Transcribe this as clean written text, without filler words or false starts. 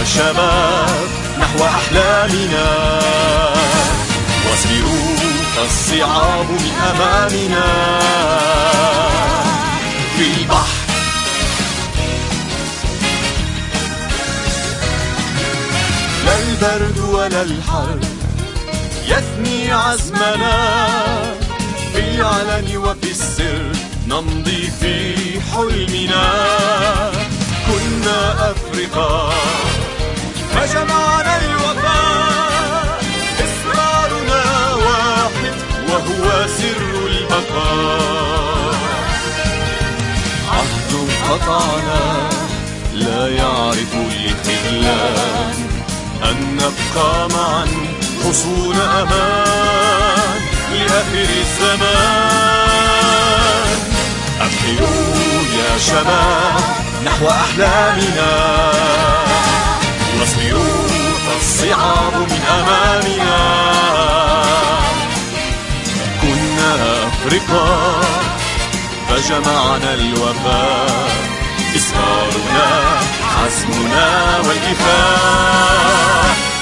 شباب نحو أحلامنا، واصبروا فالصعاب من أمامنا. في البحر لا البرد ولا الحر يثني عزمنا، في العلن وفي السر نمضي في حلمنا. كنا أفرقاء فجمعنا الوفاء، إصرارنا واحد وهو سر البقاء. عهد قطعنا لا يعرف الخذلان، أن نبقى معا حصون أمان لآخر الزمان. أبحروا يا شباب نحو أحلامنا، واصبروا فالصعاب من أمامنا. كنا أفرقاء فجمعنا الوفاء، إصرارنا عزمنا والكفاح.